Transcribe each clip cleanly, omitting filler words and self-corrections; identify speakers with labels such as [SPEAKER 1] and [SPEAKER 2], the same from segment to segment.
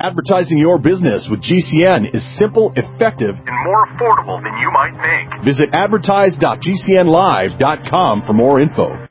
[SPEAKER 1] Advertising your business with GCN is simple, effective, and more affordable than you might think. Visit advertise.gcnlive.com for more info.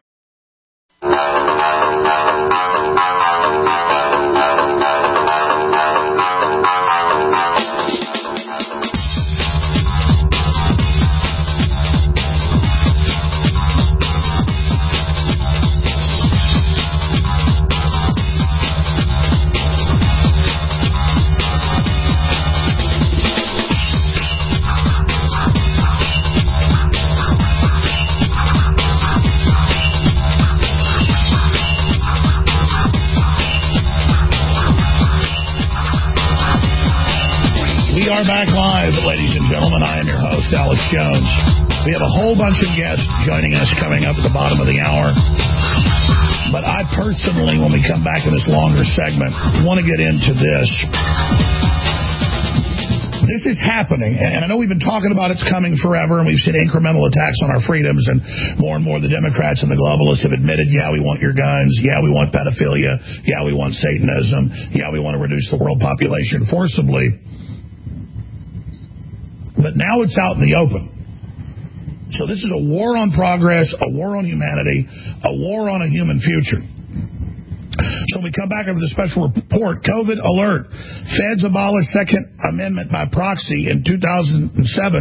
[SPEAKER 2] We are back live, ladies and gentlemen. I am your host, Alex Jones. We have a whole bunch of guests joining us coming up at the bottom of the hour. But I personally, when we come back in this longer segment, want to get into this. This is happening, and I know we've been talking about it's coming forever, and we've seen incremental attacks on our freedoms, and more the Democrats and the globalists have admitted, yeah, we want your guns, yeah, we want pedophilia, yeah, we want Satanism, yeah, we want to reduce the world population forcibly. But now it's out in the open. So this is a war on progress, a war on humanity, a war on a human future. So when we come back after the special report, COVID alert. Feds abolished Second Amendment by proxy in 2007.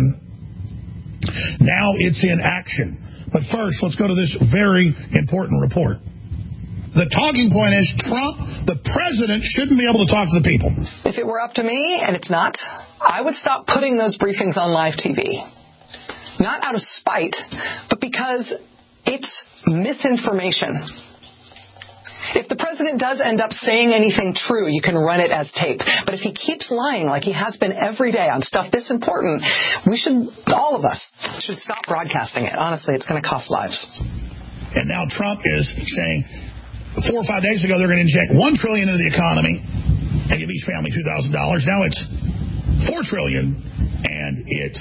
[SPEAKER 2] Now it's in action. But first, let's go to this very important report. The talking point is Trump, the president, shouldn't be able to talk to the people.
[SPEAKER 3] If it were up to me, and it's not, I would stop putting those briefings on live TV. Not out of spite, but because it's misinformation. If the president does end up saying anything true, you can run it as tape. But if he keeps lying like he has been every day on stuff this important, all of us should stop broadcasting it. Honestly, it's going to cost lives.
[SPEAKER 2] And now Trump is saying 4 or 5 days ago they're going to inject $1 trillion into the economy and give each family $2,000. Now it's $4 trillion and it's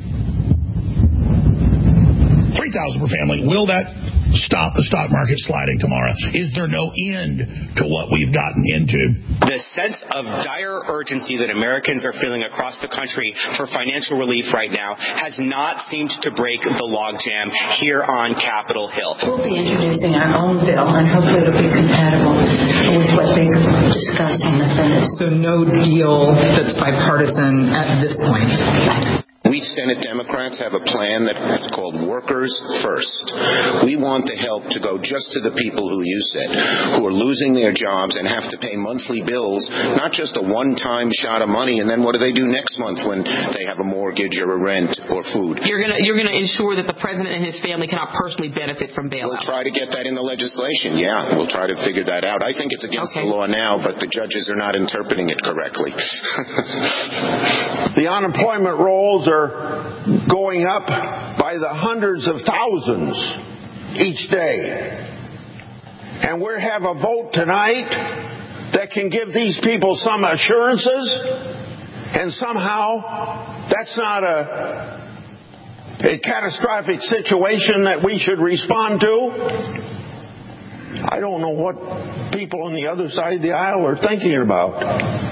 [SPEAKER 2] $3,000 per family. Will that stop the stock market sliding tomorrow? Is there no end to what we've gotten into?
[SPEAKER 4] The sense of dire urgency that Americans are feeling across the country for financial relief right now has not seemed to break the logjam here on Capitol Hill.
[SPEAKER 5] We'll be introducing our own bill, and hopefully it'll be compatible with what they discussed in the Senate.
[SPEAKER 6] So no deal that's bipartisan at this point?
[SPEAKER 7] We Senate Democrats have a plan that's called Workers First. We want the help to go just to the people who you said, who are losing their jobs and have to pay monthly bills, not just a one-time shot of money, and then what do they do next month when they have a mortgage or a rent or food?
[SPEAKER 6] You're gonna ensure that the president and his family cannot personally benefit from bailout.
[SPEAKER 7] We'll try to get that in the legislation, yeah. We'll try to figure that out. I think it's against the law now, but the judges are not interpreting it correctly.
[SPEAKER 8] The unemployment rolls are going up by the hundreds of thousands each day. And we have a vote tonight that can give these people some assurances, and somehow that's not a catastrophic situation that we should respond to. I don't know what people on the other side of the aisle are thinking about.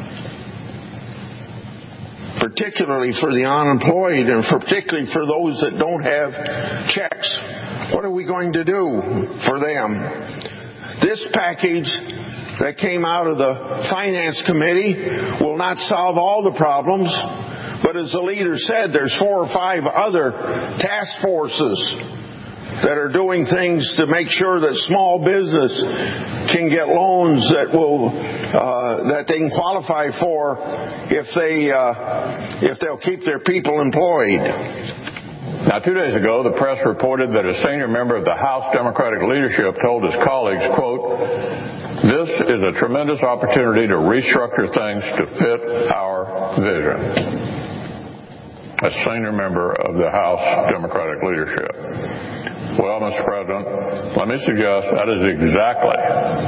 [SPEAKER 8] Particularly for the unemployed and particularly for those that don't have checks. What are we going to do for them? This package that came out of the Finance Committee will not solve all the problems, but as the leader said, there's 4 or 5 other task forces that are doing things to make sure that small business can get loans that they can qualify for if they'll keep their people employed.
[SPEAKER 9] Now, 2 days ago, the press reported that a senior member of the House Democratic leadership told his colleagues, quote, "This is a tremendous opportunity to restructure things to fit our vision." A senior member of the House Democratic leadership. Well, Mr. President, let me suggest that is exactly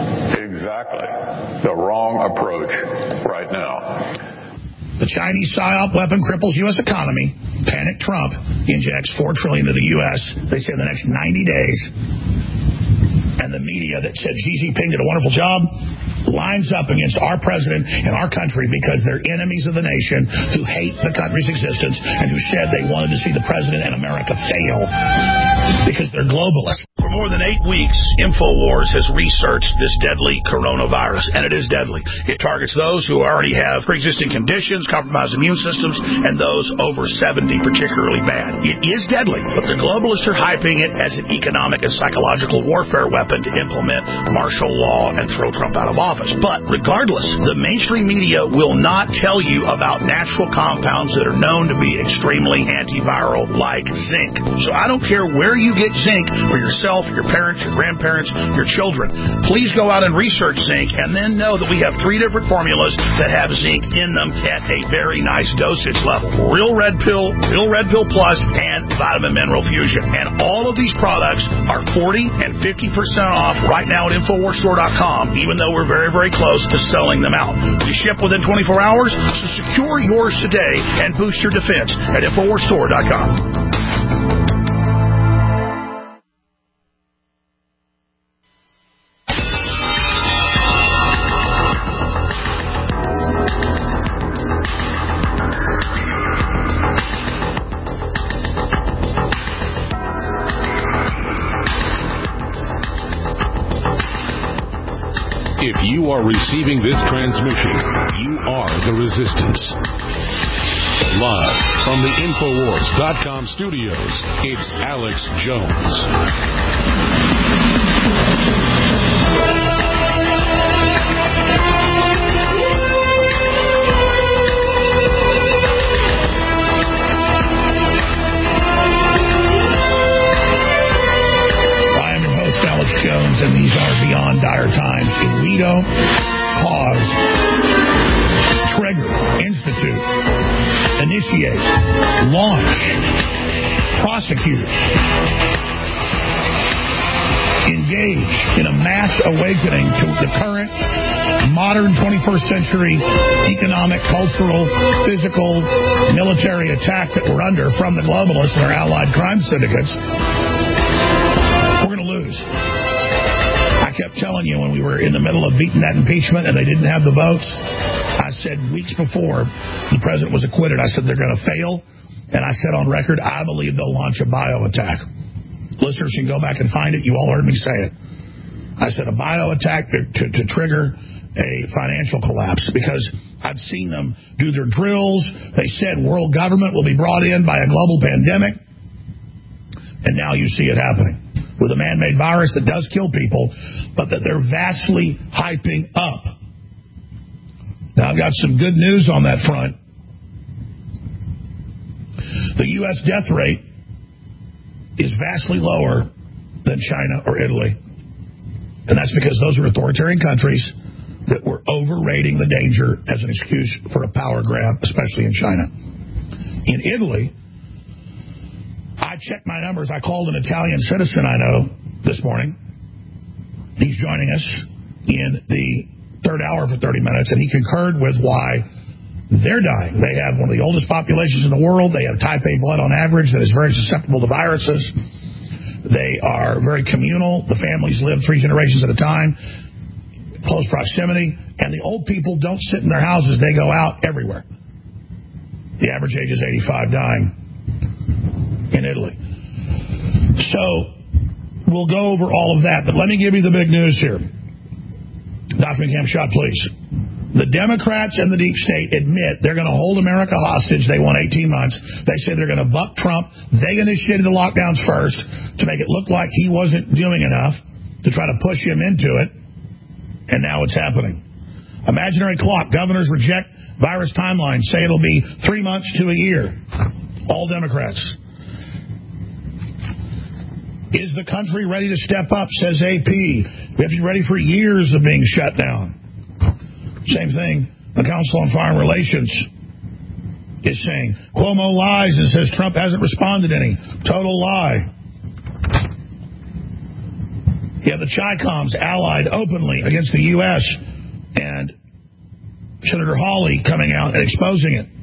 [SPEAKER 9] the wrong approach right now.
[SPEAKER 2] The Chinese PSYOP weapon cripples U.S. economy. Panic Trump injects $4 trillion to the U.S., they say, in the next 90 days. And the media that said Xi Jinping did a wonderful job lines up against our president and our country because they're enemies of the nation who hate the country's existence and who said they wanted to see the president and America fail because they're globalists. For more than 8 weeks, InfoWars has researched this deadly coronavirus, and it is deadly. It targets those who already have pre-existing conditions, compromised immune systems, and those over 70 particularly bad. It is deadly, but the globalists are hyping it as an economic and psychological warfare weapon to implement martial law and throw Trump out of office. But regardless, the mainstream media will not tell you about natural compounds that are known to be extremely antiviral, like zinc. So I don't care where you get zinc for yourself, your parents, your grandparents, your children. Please go out and research zinc and then know that we have 3 different formulas that have zinc in them at a very nice dosage level. Real Red Pill Plus, and Vitamin Mineral Fusion. And all of these products are 40 and 50% off right now at InfoWarsStore.com, even though we're very, very close to selling them out. We ship within 24 hours, so secure yours today and boost your defense at InfoWarsStore.com.
[SPEAKER 10] If you are receiving this transmission, you are the resistance. Live from the Infowars.com studios, it's Alex Jones.
[SPEAKER 2] Alex Jones, and these are beyond dire times. If we don't pause, trigger, institute, initiate, launch, prosecute, engage in a mass awakening to the current modern 21st century economic, cultural, physical, military attack that we're under from the globalists and their allied crime syndicates, we're going to lose. I kept telling you when we were in the middle of beating that impeachment and they didn't have the votes, I said weeks before the president was acquitted, I said they're going to fail, and I said on record, I believe they'll launch a bio attack. Listeners can go back and find it. You all heard me say it. I said a bio attack to trigger a financial collapse because I've seen them do their drills. They said world government will be brought in by a global pandemic, and now you see it happening with a man-made virus that does kill people, but that they're vastly hyping up. Now, I've got some good news on that front. The U.S. death rate is vastly lower than China or Italy. And that's because those are authoritarian countries that were overrating the danger as an excuse for a power grab, especially in China. In Italy, I checked my numbers. I called an Italian citizen I know this morning. He's joining us in the third hour for 30 minutes, and he concurred with why they're dying. They have one of the oldest populations in the world. They have type A blood on average that is very susceptible to viruses. They are very communal. The families live 3 generations at a time, close proximity, and the old people don't sit in their houses. They go out everywhere. The average age is 85, dying in Italy. So we'll go over all of that, but let me give you the big news here. Dr. McCam-Shot, please. The Democrats and the deep state admit they're going to hold America hostage. They want 18 months. They say they're going to buck Trump. They initiated the lockdowns first to make it look like he wasn't doing enough to try to push him into it, and now it's happening. Imaginary clock. Governors reject virus timelines, say it'll be 3 months to a year. All Democrats. Is the country ready to step up, says AP. We have to be ready for years of being shut down. Same thing, the Council on Foreign Relations is saying. Cuomo lies and says Trump hasn't responded any. Total lie. You have the Chi-Coms allied openly against the U.S. and Senator Hawley coming out and exposing it.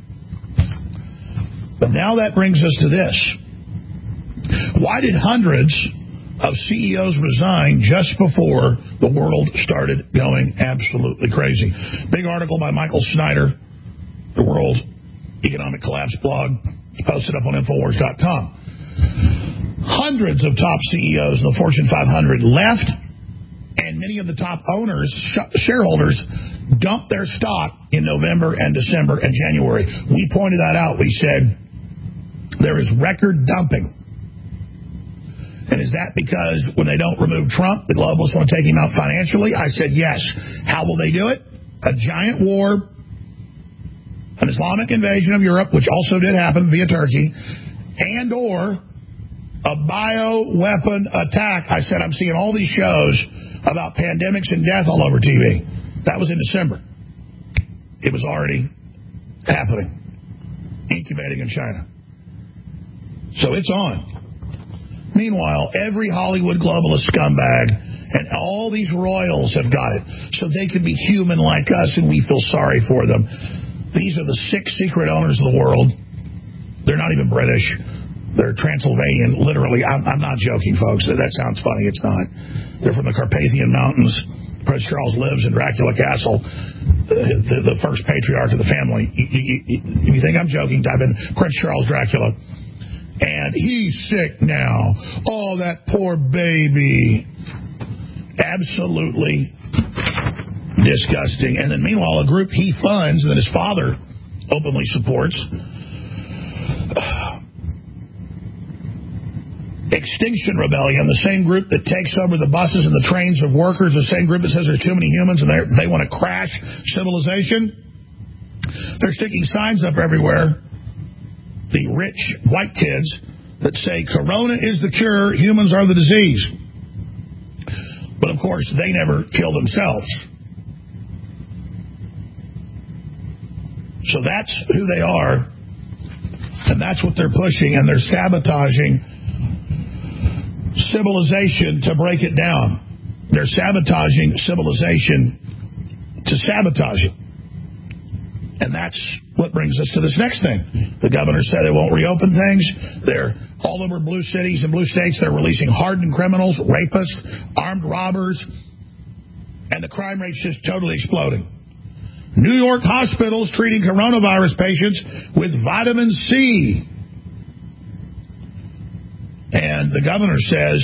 [SPEAKER 2] But now that brings us to this. Why did hundreds of CEOs resigned just before the world started going absolutely crazy. Big article by Michael Snyder, the World Economic Collapse blog, posted up on Infowars.com. Hundreds of top CEOs in the Fortune 500 left, and many of the top owners, shareholders, dumped their stock in November and December and January. We pointed that out. We said there is record dumping. And is that because when they don't remove Trump, the globalists want to take him out financially? I said yes. How will they do it? A giant war, an Islamic invasion of Europe, which also did happen via Turkey, and or a bioweapon attack. I said I'm seeing all these shows about pandemics and death all over TV. That was in December. It was already happening, incubating in China. So it's on. Meanwhile, every Hollywood globalist scumbag and all these royals have got it so they can be human like us and we feel sorry for them. These are the 6 secret owners of the world. They're not even British. They're Transylvanian, literally. I'm not joking, folks. That sounds funny. It's not. They're from the Carpathian Mountains. Prince Charles lives in Dracula Castle, the first patriarch of the family. If you think I'm joking, type in Prince Charles Dracula. And he's sick now. Oh, that poor baby. Absolutely disgusting. And then meanwhile, a group he funds that his father openly supports, Extinction Rebellion, the same group that takes over the buses and the trains of workers, the same group that says there's too many humans and they want to crash civilization. They're sticking signs up everywhere, the rich white kids, that say Corona is the cure, humans are the disease. But of course, they never kill themselves. So that's who they are, and that's what they're pushing, and they're sabotaging civilization to break it down. They're sabotaging civilization to sabotage it. And that's what brings us to this next thing. The governor said they won't reopen things. They're all over blue cities and blue states. They're releasing hardened criminals, rapists, armed robbers, and the crime rate's just totally exploding. New York hospitals treating coronavirus patients with vitamin C. And the governor says,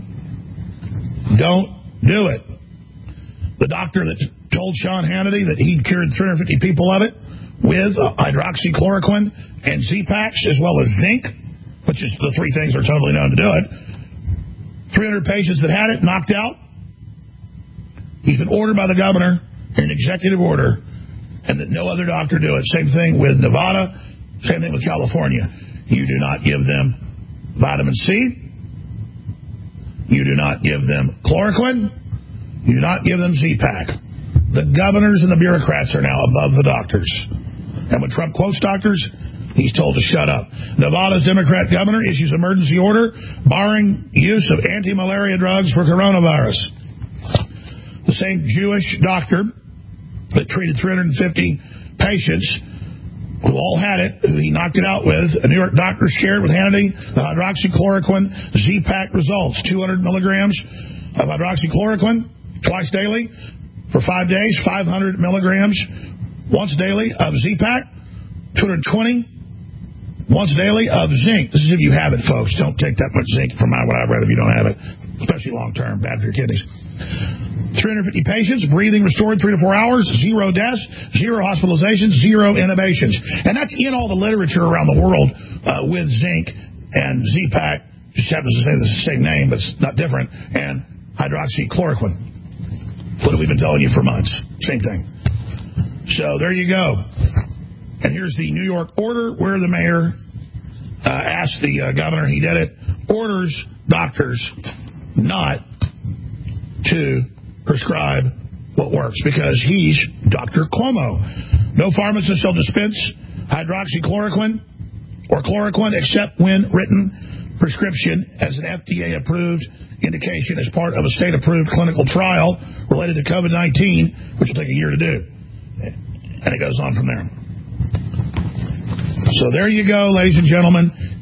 [SPEAKER 2] don't do it. The doctor that told Sean Hannity that he'd cured 350 people of it with hydroxychloroquine and Z-Paks, as well as zinc, which is the 3 things that are totally known to do it. 300 patients that had it knocked out. He's been ordered by the governor in an executive order, and that no other doctor do it. Same thing with Nevada, same thing with California. You do not give them vitamin C. You do not give them chloroquine. You do not give them Z-Pak. The governors and the bureaucrats are now above the doctors. And when Trump quotes doctors, he's told to shut up. Nevada's Democrat governor issues emergency order barring use of anti-malaria drugs for coronavirus. The same Jewish doctor that treated 350 patients who all had it, who he knocked it out with, a New York doctor shared with Hannity the hydroxychloroquine Z-Pak results. 200 milligrams of hydroxychloroquine twice daily for 5 days, 500 milligrams once daily of Z-Pak, 220 once daily of zinc. This is if you have it, folks. Don't take that much zinc from what I've read if you don't have it, especially long term, bad for your kidneys. 350 patients, breathing restored 3 to 4 hours, 0 deaths, 0 hospitalizations, 0 intubations. And that's in all the literature around the world with zinc and Z-Pak, just happens to say the same name, but it's not different, and hydroxychloroquine. What have we been telling you for months? Same thing. So there you go. And here's the New York order where the mayor asked the governor, he did it, orders doctors not to prescribe what works because he's Dr. Cuomo. No pharmacist shall dispense hydroxychloroquine or chloroquine except when written prescription as an FDA-approved indication as part of a state-approved clinical trial related to COVID-19, which will take a year to do. And it goes on from there. So there you go, ladies and gentlemen.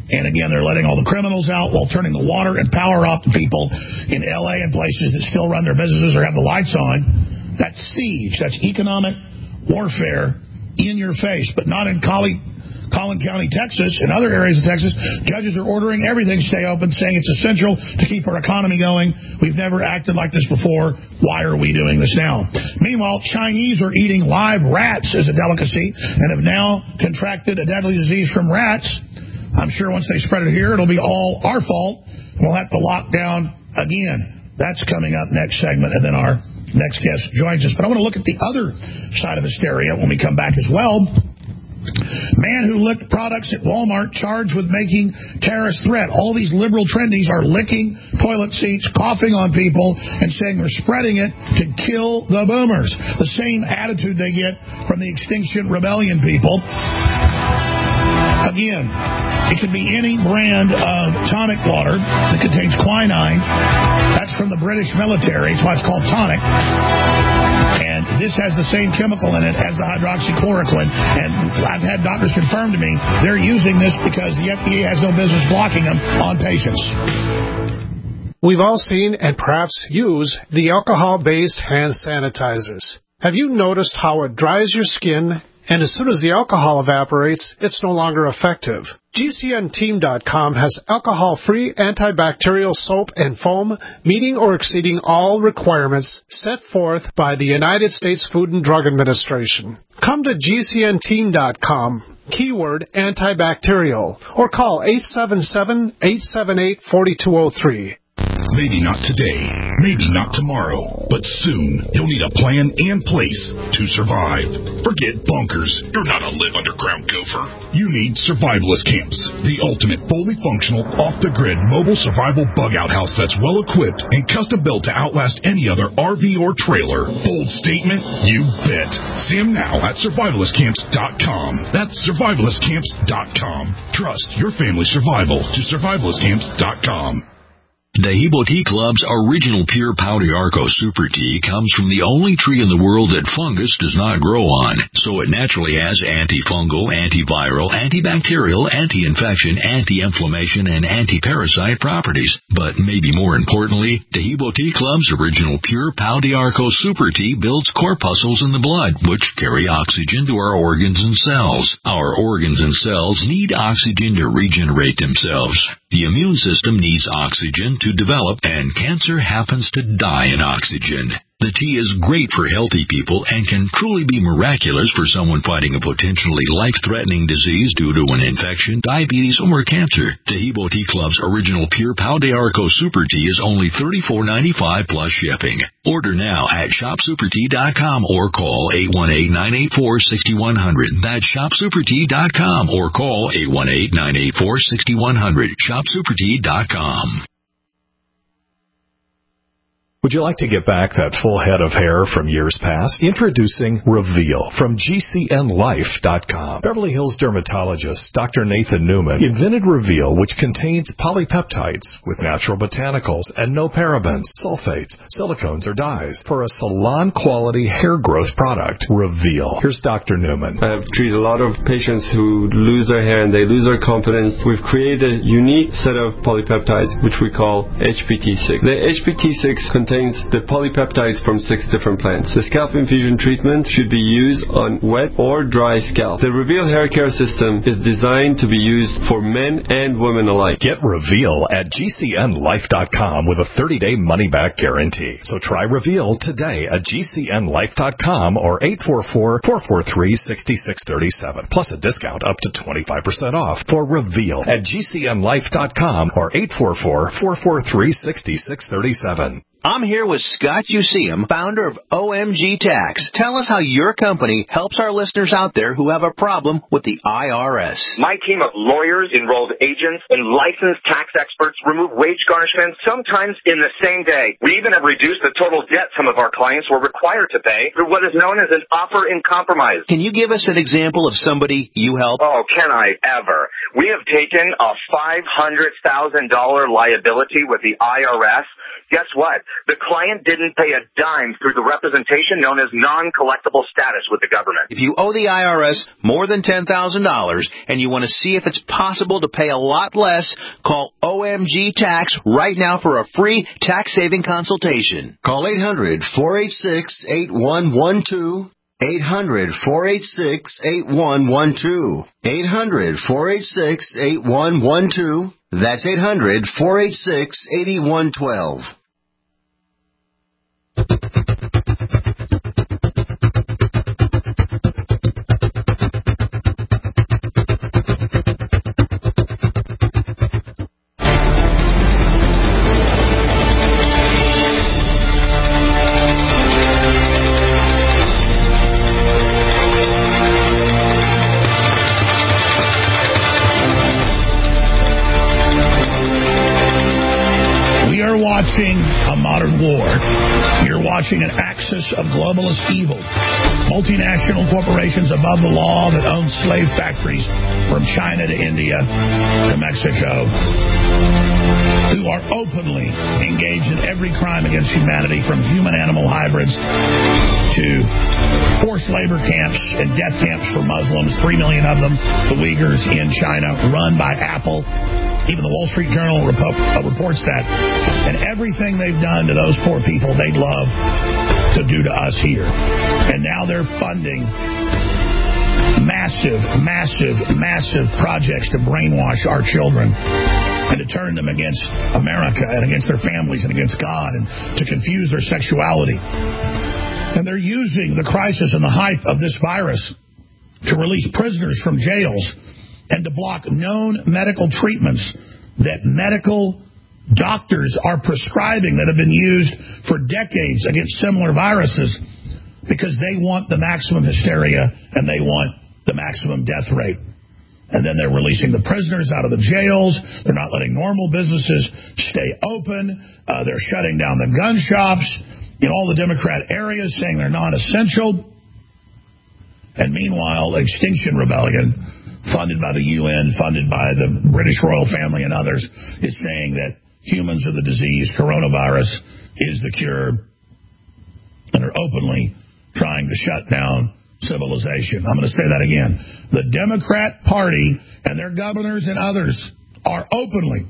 [SPEAKER 2] And again, they're letting all the criminals out while turning the water and power off to people in L.A. and places that still run their businesses or have the lights on. That's siege. That's economic warfare in your face, but not in Collin County, Texas, and other areas of Texas. Judges are ordering everything stay open, saying it's essential to keep our economy going. We've never acted like this before. Why are we doing this now? Meanwhile, Chinese are eating live rats as a delicacy and have now contracted a deadly disease from rats. I'm sure once they spread it here, it'll be all our fault. We'll have to lock down again. That's coming up next segment, and then our next guest joins us. But I want to look at the other side of hysteria when we come back as well. Man who licked products at Walmart charged with making terrorist threat. All these liberal trendies are licking toilet seats, coughing on people, and saying they're spreading it to kill the boomers. The same attitude they get from the Extinction Rebellion people. Again, it could be any brand of tonic water that contains quinine. That's from the British military. That's why it's called tonic. And this has the same chemical in it as the hydroxychloroquine. And I've had doctors confirm to me they're using this because the FDA has no business blocking them on patients.
[SPEAKER 11] We've all seen and perhaps use the alcohol-based hand sanitizers. Have you noticed how it dries your skin, and as soon as the alcohol evaporates, it's no longer effective? GCNteam.com has alcohol-free antibacterial soap and foam meeting or exceeding all requirements set forth by the United States Food and Drug Administration. Come to GCNteam.com, keyword antibacterial, or call 877-878-4203.
[SPEAKER 12] Maybe not today, maybe not tomorrow, but soon you'll need a plan and place to survive. Forget bunkers. You're not a live underground gopher. You need survivalist camps, the ultimate fully functional, off-the-grid mobile survival bug-out house that's well-equipped and custom-built to outlast any other RV or trailer. Bold statement? You bet. See them now at survivalistcamps.com. That's survivalistcamps.com. Trust your family's survival to survivalistcamps.com.
[SPEAKER 13] Dehibo Tea Club's original pure Pau d'Arco Super Tea comes from the only tree in the world that fungus does not grow on, so it naturally has antifungal, antiviral, antibacterial, anti-infection, anti-inflammation, and anti-parasite properties. But maybe more importantly, Dehibo Tea Club's original pure Pau d'Arco Super Tea builds corpuscles in the blood, which carry oxygen to our organs and cells. Our organs and cells need oxygen to regenerate themselves. The immune system needs oxygen to develop, and cancer happens to die in oxygen. The tea is great for healthy people and can truly be miraculous for someone fighting a potentially life-threatening disease due to an infection, diabetes, or cancer. Dehibo Tea Club's original pure Pau d'Arco Super Tea is only $34.95 plus shipping. Order now at shopsupertea.com or call 818-984-6100. That's shopsupertea.com or call 818-984-6100. shopsupertea.com.
[SPEAKER 1] Would you like to get back that full head of hair from years past? Introducing Reveal from GCNlife.com. Beverly Hills dermatologist Dr. Nathan Newman invented Reveal, which contains polypeptides with natural botanicals and no parabens, sulfates, silicones, or dyes for a salon-quality hair growth product. Reveal. Here's Dr. Newman.
[SPEAKER 14] I've treated a lot of patients who lose their hair and they lose their confidence. We've created a unique set of polypeptides, which we call HPT6. The HPT6 contains the polypeptides from 6 different plants. The scalp infusion treatment should be used on wet or dry scalp. The Reveal hair care system is designed to be used for men and women alike.
[SPEAKER 1] Get Reveal at GCNlife.com with a 30-day money-back guarantee. So try Reveal today at GCNlife.com or 844-443-6637. Plus a discount up to 25% off for Reveal at GCNlife.com or 844-443-6637.
[SPEAKER 15] I'm here with Scott Useum, founder of OMG Tax. Tell us how your company helps our listeners out there who have a problem with the IRS.
[SPEAKER 16] My team of lawyers, enrolled agents, and licensed tax experts remove wage garnishments sometimes in the same day. We even have reduced the total debt some of our clients were required to pay through what is known as an offer in compromise.
[SPEAKER 15] Can you give us an example of somebody you help?
[SPEAKER 16] Oh, can I ever? We have taken a $500,000 liability with the IRS. Guess what? the client didn't pay a dime through the representation known as non-collectible status with the government.
[SPEAKER 15] If you owe the IRS more than $10,000 and you want to see if it's possible to pay a lot less, call OMG Tax right now for a free tax-saving consultation.
[SPEAKER 17] Call 800-486-8112. 800-486-8112. 800-486-8112. That's 800-486-8112.
[SPEAKER 2] Watching a modern war. You're watching an axis of globalist evil. Multinational corporations above the law that own slave factories from China to India to Mexico, who are openly engaged in every crime against humanity, from human-animal hybrids to forced labor camps and death camps for Muslims, 3 million of them, the Uyghurs in China, run by Apple. Even the Wall Street Journal reports that. And everything they've done to those poor people, they'd love to do to us here. And now they're funding massive projects to brainwash our children and to turn them against America and against their families and against God, and to confuse their sexuality. And they're using the crisis and the hype of this virus to release prisoners from jails and to block known medical treatments that medical doctors are prescribing that have been used for decades against similar viruses, because they want the maximum hysteria and they want the maximum death rate. And then they're releasing the prisoners out of the jails. They're not letting normal businesses stay open. They're shutting down the gun shops in all the Democrat areas, saying they're non-essential. And meanwhile, Extinction Rebellion, funded by the UN, funded by the British royal family and others, is saying that humans are the disease, coronavirus is the cure, and are openly trying to shut down civilization. I'm going to say that again. The Democrat Party and their governors and others are openly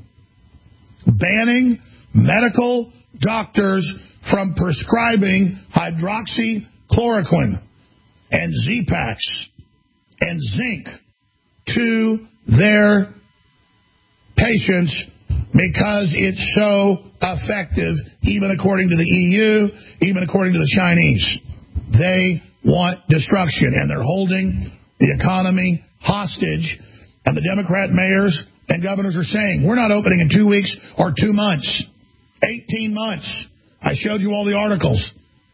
[SPEAKER 2] banning medical doctors from prescribing hydroxychloroquine and Z-Pax and zinc to their patients because it's so effective, even according to the EU, even according to the Chinese. They want destruction, and they're holding the economy hostage. And the Democrat mayors and governors are saying, we're not opening in 2 weeks or 2 months, 18 months. I showed you all the articles.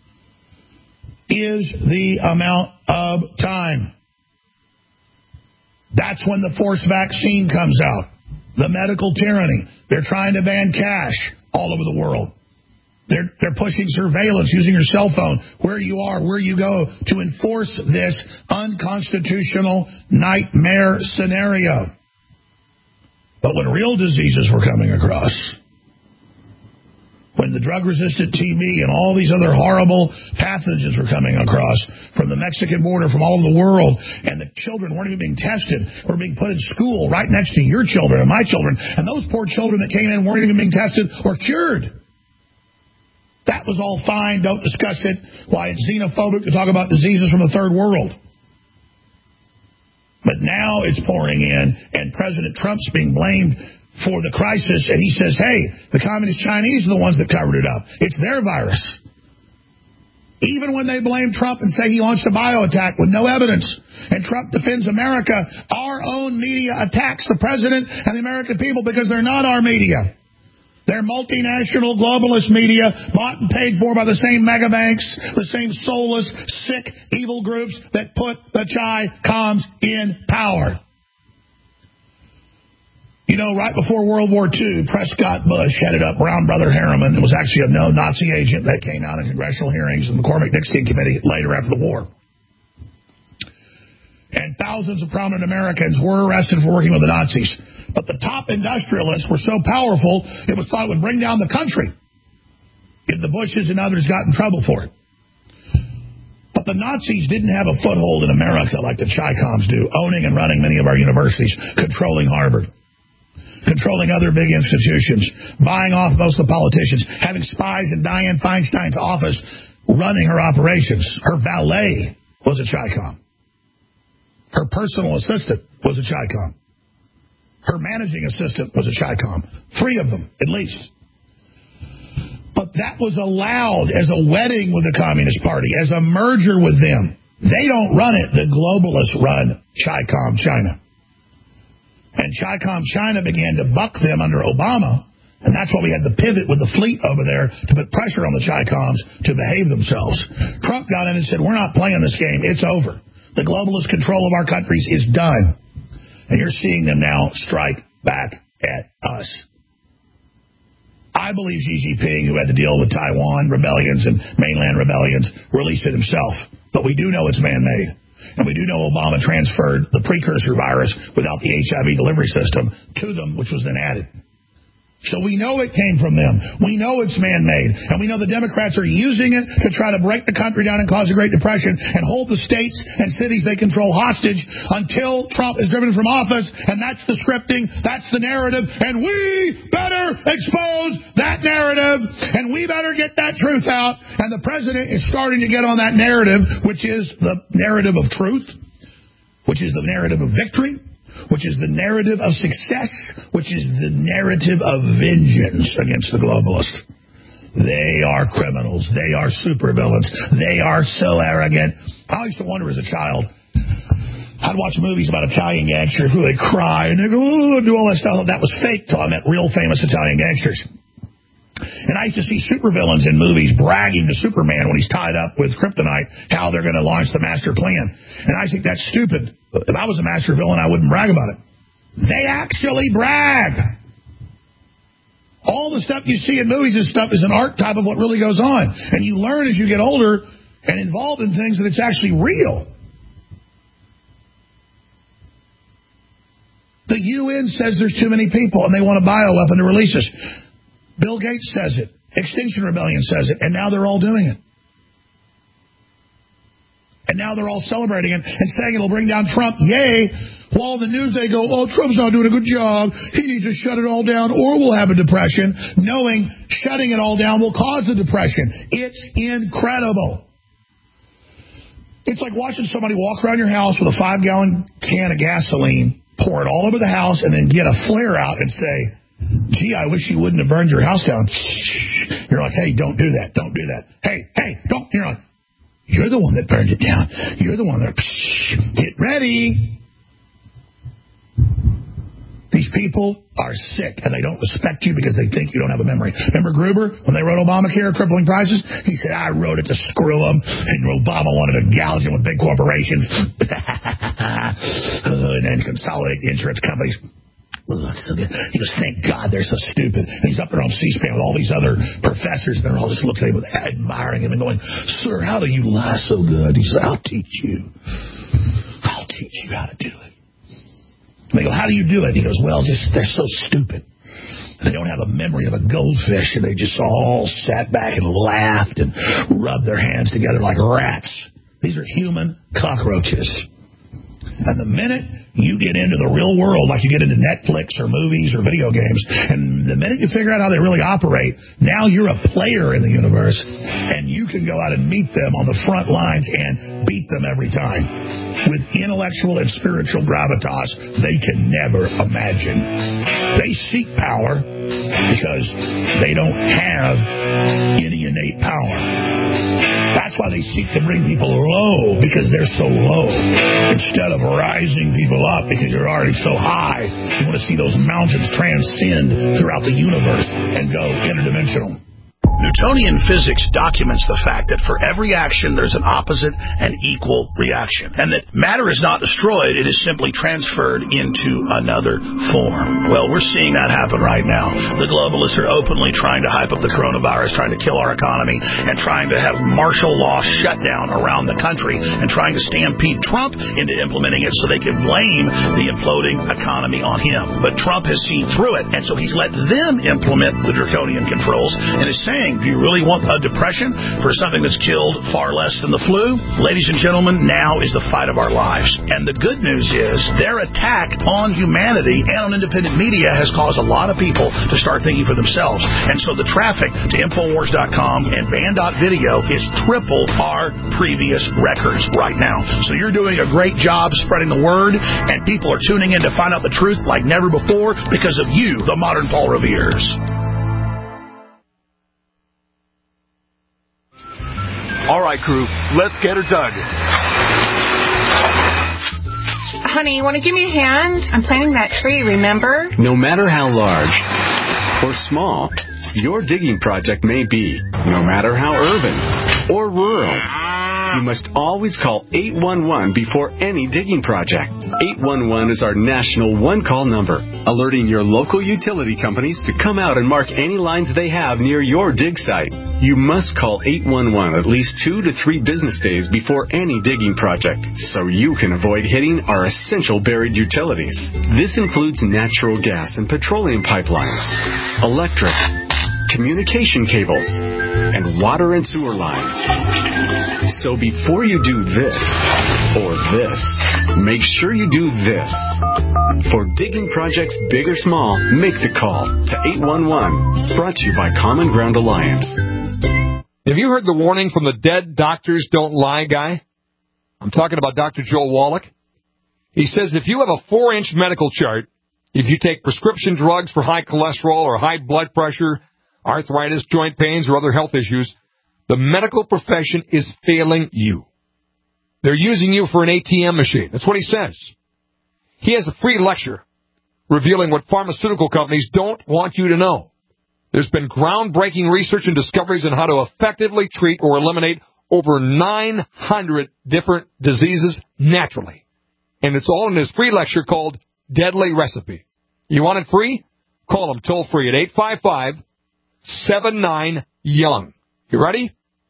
[SPEAKER 2] Is the amount of time. That's when the forced vaccine comes out. The medical tyranny. They're trying to ban cash all over the world. They're pushing surveillance using your cell phone, where you are, where you go, to enforce this unconstitutional nightmare scenario. But when real diseases were coming across, when the drug-resistant TB and all these other horrible pathogens were coming across from the Mexican border, from all over the world, and the children weren't even being tested, were being put in school right next to your children and my children, and those poor children that came in weren't even being tested or cured. That was all fine. Don't discuss it. Why it's xenophobic to talk about diseases from the third world. But now it's pouring in, and President Trump's being blamed for the crisis, and he says, hey, the communist Chinese are the ones that covered it up. It's their virus. Even when they blame Trump and say he launched a bio-attack with no evidence, and Trump defends America, our own media attacks the president and the American people because they're not our media. They're multinational globalist media bought and paid for by the same mega banks, the same soulless, sick, evil groups that put the Chi-Coms in power. You know, right before World War II, Prescott Bush headed up Brown Brother Harriman. It was actually a known Nazi agent that came out in congressional hearings in the McCormick-Dickstein Committee later after the war. And thousands of prominent Americans were arrested for working with the Nazis. But the top industrialists were so powerful, it was thought it would bring down the country. if the Bushes and others got in trouble for it. But the Nazis didn't have a foothold in America like the Chi-Coms do, owning and running many of our universities, controlling Harvard, controlling other big institutions, buying off most of the politicians, having spies in Dianne Feinstein's office running her operations. Her valet was a Chi-Com. Her personal assistant was a Chi-Com. Her managing assistant was a Chi-Com. 3 of them, at least. But that was allowed as a wedding with the Communist Party, as a merger with them. They don't run it. The globalists run Chi-Com China. And Chi-Com China began to buck them under Obama, and that's why we had the pivot with the fleet over there to put pressure on the Chi-Coms to behave themselves. Trump got in and said, we're not playing this game. It's over. The globalist control of our countries is done. And you're seeing them now strike back at us. I believe Xi Jinping, who had to deal with Taiwan rebellions and mainland rebellions, released it himself. But we do know it's man-made. And we do know Obama transferred the precursor virus without the HIV delivery system to them, which was then added. So we know it came from them. We know it's man-made. And we know the Democrats are using it to try to break the country down and cause a Great Depression and hold the states and cities they control hostage until Trump is driven from office. And that's the scripting. That's the narrative. And we better expose that narrative. And we better get that truth out. And the president is starting to get on that narrative, which is the narrative of truth, which is the narrative of victory, which is the narrative of success, which is the narrative of vengeance against the globalists. They are criminals. They are supervillains. They are so arrogant. I used to wonder as a child, I'd watch movies about Italian gangsters who they cry and they go, oh, and do all that stuff. That was fake till I met real famous Italian gangsters. And I used to see supervillains in movies bragging to Superman when he's tied up with kryptonite how they're going to launch the master plan. And I think that's stupid. If I was a master villain, I wouldn't brag about it. They actually brag. All the stuff you see in movies and stuff is an archetype of what really goes on. And you learn as you get older and involved in things that it's actually real. The UN says there's too many people and they want a bioweapon to release us. Bill Gates says it. Extinction Rebellion says it. And now they're all doing it. And now they're all celebrating it and saying it'll bring down Trump. Yay. While the news, they go, oh, Trump's not doing a good job. He needs to shut it all down or we'll have a depression, knowing shutting it all down will cause a depression. It's incredible. It's like watching somebody walk around your house with a 5-gallon can of gasoline, pour it all over the house, and then get a flare out and say, gee, I wish you wouldn't have burned your house down. You're like, hey, don't do that. Don't do that. Hey, don't. You're like, you're the one that burned it down. You're the one that, get ready. These people are sick, and they don't respect you because they think you don't have a memory. Remember Gruber, when they wrote Obamacare, tripling prices? He said, I wrote it to screw them, and Obama wanted to gouge them with big corporations. And then consolidate the insurance companies. Oh, that's so good. He goes, thank God they're so stupid. And he's up there on C-SPAN with all these other professors, and they're all just looking at him, admiring him, and going, sir, how do you lie so good? He said, I'll teach you. I'll teach you how to do it. And they go, how do you do it? He goes, well, just they're so stupid. They don't have a memory of a goldfish, and they just all sat back and laughed and rubbed their hands together like rats. These are human cockroaches. And the minute you get into the real world, like you get into Netflix or movies or video games, and the minute you figure out how they really operate, now you're a player in the universe, and you can go out and meet them on the front lines and beat them every time with intellectual and spiritual gravitas they can never imagine. They seek power because they don't have any innate power. That's why they seek to bring people low, because they're so low. Instead of rising people up because you're already so high, you want to see those mountains transcend throughout the universe and go interdimensional. Newtonian physics documents the fact that for every action there's an opposite and equal reaction, and that matter is not destroyed, it is simply transferred into another form. Well, we're seeing that happen right now. The globalists are openly trying to hype up the coronavirus, trying to kill our economy, and trying to have martial law shutdown around the country, and trying to stampede Trump into implementing it so they can blame the imploding economy on him. But Trump has seen through it, and so he's let them implement the draconian controls and is saying thing. Do you really want a depression for something that's killed far less than the flu? Ladies and gentlemen, now is the fight of our lives. And the good news is their attack on humanity and on independent media has caused a lot of people to start thinking for themselves. And so the traffic to Infowars.com and Band.video is triple our previous records right now. So you're doing a great job spreading the word, and people are tuning in to find out the truth like never before because of you, the modern Paul Revere's.
[SPEAKER 18] All right, crew, let's get her dug.
[SPEAKER 19] Honey, you want to give me a hand? I'm planting that tree, remember?
[SPEAKER 20] No matter how large or small your digging project may be, no matter how urban or rural, you must always call 811 before any digging project. 811 is our national one-call number, alerting your local utility companies to come out and mark any lines they have near your dig site. You must call 811 at least 2 to 3 business days before any digging project, so you can avoid hitting our essential buried utilities. This includes natural gas and petroleum pipelines, electric, communication cables, and water and sewer lines. So before you do this or this, make sure you do this. For digging projects big or small, make the call to 811. Brought to you by Common Ground Alliance.
[SPEAKER 21] Have you heard the warning from the Dead Doctors Don't Lie guy? I'm talking about Dr. Joel Wallach. He says if you have a 4-inch medical chart, if you take prescription drugs for high cholesterol or high blood pressure, arthritis, joint pains, or other health issues, the medical profession is failing you. They're using you for an ATM machine. That's what he says. He has a free lecture revealing what pharmaceutical companies don't want you to know. There's been groundbreaking research and discoveries on how to effectively treat or eliminate over 900 different diseases naturally. And it's all in his free lecture called Deadly Recipe. You want it free? Call him toll free at 855-79-YOUNG. You ready?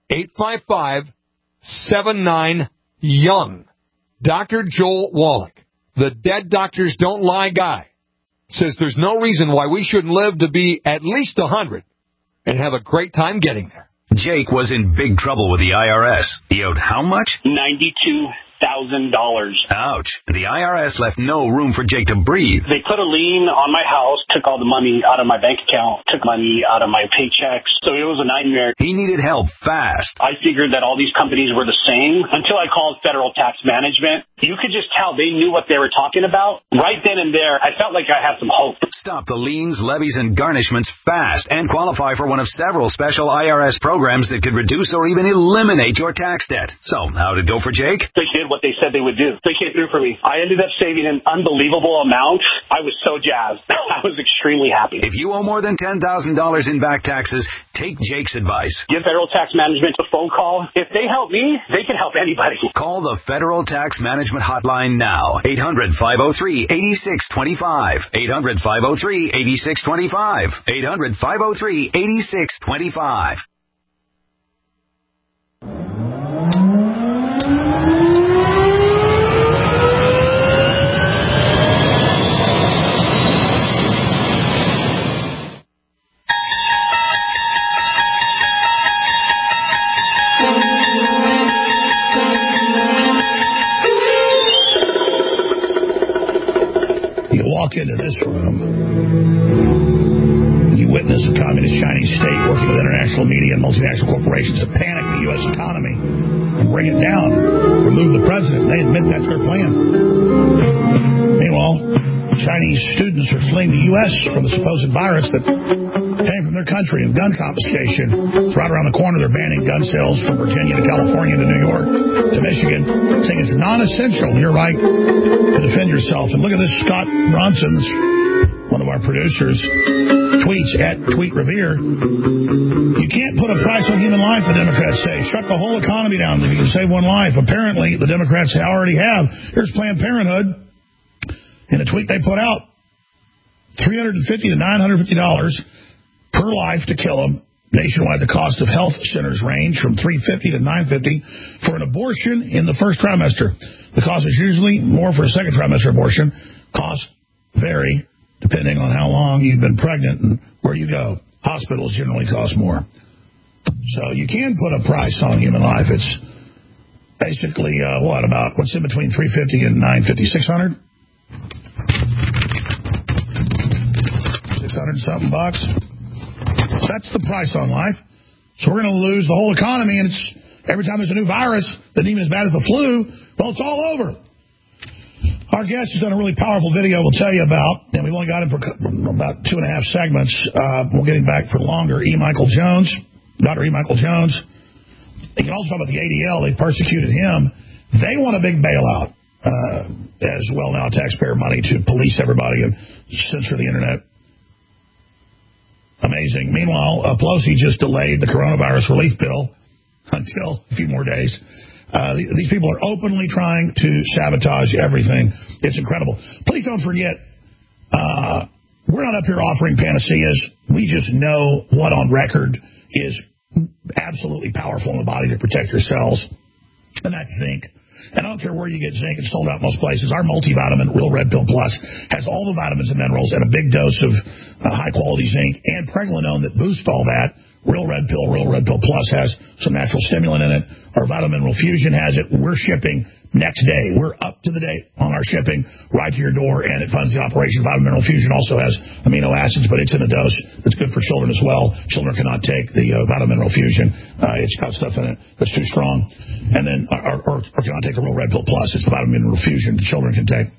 [SPEAKER 21] 855-79-YOUNG. Dr. Joel Wallach, the Dead Doctors Don't Lie guy, says there's no reason why we shouldn't live to be at least 100 and have a great time getting there.
[SPEAKER 22] Jake was in big trouble with the IRS. He owed how much?
[SPEAKER 23] $92,000.
[SPEAKER 22] Ouch. The IRS left no room for Jake to breathe.
[SPEAKER 23] They put a lien on my house, took all the money out of my bank account, took money out of my paychecks. So it was a nightmare.
[SPEAKER 22] He needed help fast.
[SPEAKER 23] I figured that all these companies were the same until I called Federal Tax Management. You could just tell they knew what they were talking about. Right then and there, I felt like I had some hope.
[SPEAKER 22] Stop the liens, levies, and garnishments fast and qualify for one of several special IRS programs that could reduce or even eliminate your tax debt. So, how'd it go for Jake?
[SPEAKER 23] They did what they said they would do. They came through for me. I ended up saving an unbelievable amount. I was so jazzed. I was extremely happy.
[SPEAKER 22] If you owe more than $10,000 in back taxes, take Jake's advice.
[SPEAKER 23] Give Federal Tax Management a phone call. If they help me, they can help anybody.
[SPEAKER 22] Call the Federal Tax Management Hotline now. 800-503-8625. 800-503-8625. 800-503-8625.
[SPEAKER 2] Walk into this room, you witness a communist Chinese state working with international media and multinational corporations to panic the U.S. economy and bring it down, remove the president. They admit that's their plan. Meanwhile, Chinese students are fleeing the U.S. from the supposed virus that came from their country, and gun confiscation. It's right around the corner. They're banning gun sales from Virginia to California to New York to Michigan, saying it's non-essential. You're right to defend yourself. And look at this, Scott Bronson's, one of our producers, tweets at Tweet Revere. You can't put a price on human life, the Democrats say. Shut the whole economy down if you can save one life. Apparently, the Democrats already have. Here's Planned Parenthood. In a tweet they put out, $350 to $950 per life to kill them. Nationwide, the cost of health centers range from $350 to $950 for an abortion in the first trimester. The cost is usually more for a second trimester abortion. Costs vary depending on how long you've been pregnant and where you go. Hospitals generally cost more. So you can put a price on human life. It's basically, what's in between $350 and $950? $600? $600 something bucks. So that's the price on life. So we're going to lose the whole economy, and it's every time there's a new virus that's even as bad as the flu, well, it's all over. Our guest has done a really powerful video we'll tell you about, and we've only got him for about 2.5 segments. We'll get him back for longer. Michael Jones, Dr. Michael Jones. You can also talk about the ADL. They persecuted him. They want a big bailout as well now, taxpayer money to police everybody and censor the internet. Amazing. Meanwhile, Pelosi just delayed the coronavirus relief bill until a few more days. These people are openly trying to sabotage everything. It's incredible. Please don't forget, we're not up here offering panaceas. We just know what on record is absolutely powerful in the body to protect your cells, and that's zinc. And I don't care where you get zinc. It's sold out most places. Our multivitamin, Real Red Pill Plus, has all the vitamins and minerals and a big dose of high-quality zinc and pregnenolone that boost all that. Real Red Pill Plus has some natural stimulant in it. Our Vitamin Mineral Fusion has it. We're shipping next day. We're up to the date on our shipping right to your door, and it funds the operation. Vitamin Mineral Fusion also has amino acids, but it's in a dose that's good for children as well. Children cannot take the Vitamin Mineral Fusion. It's got stuff in it that's too strong. And then, or cannot take the Real Red Pill Plus. It's the Vitamin Mineral Fusion the children can take.